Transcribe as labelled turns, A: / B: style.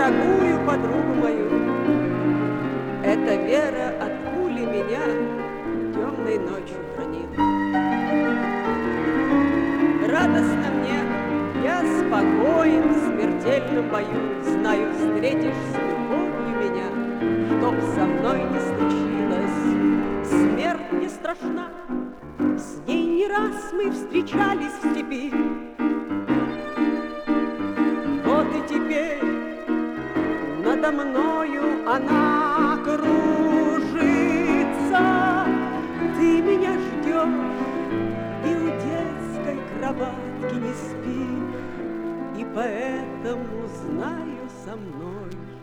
A: дорогую подругу мою. Эта вера от пули меня темной ночью хранила. Радостно мне, я спокоен в смертельном бою, знаю, встретишь с любовью меня, чтоб со мной не случилось. Смерть не страшна, с ней не раз мы встречались в степи. Вот и теперь надо мною она кружится. Ты меня ждешь и у детской кроватки не спишь, и поэтому, знаю, со мной